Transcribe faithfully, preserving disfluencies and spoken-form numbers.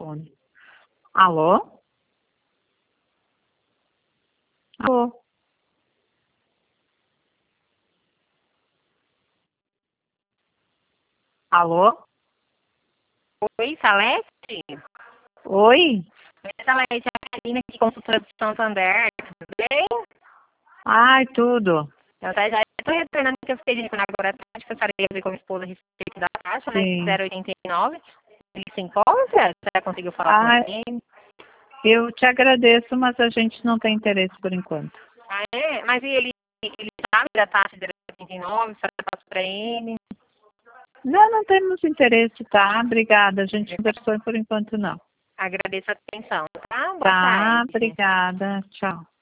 telefone. Alô? Alô? Alô? Oi, Salete? Oi? Oi, Salete, é a Karina aqui, consultora do Santander, tudo bem? Ai, tudo. Eu já estou retornando que eu fiquei de agora à tarde, que eu estarei a ver com a minha esposa a respeito da taxa, né, Sim. zero oitenta e nove. Ele se encontra? Você já conseguiu falar com Ai, ele? eu te agradeço, mas a gente não tem interesse por enquanto. Ah, é? Mas e ele, ele sabe da taxa zero oitenta e nove, só passo para ele? Não, não temos interesse, tá? Obrigada. A gente conversou por enquanto não. Agradeço a atenção, tá? Boa Tá, tarde. obrigada. Tchau.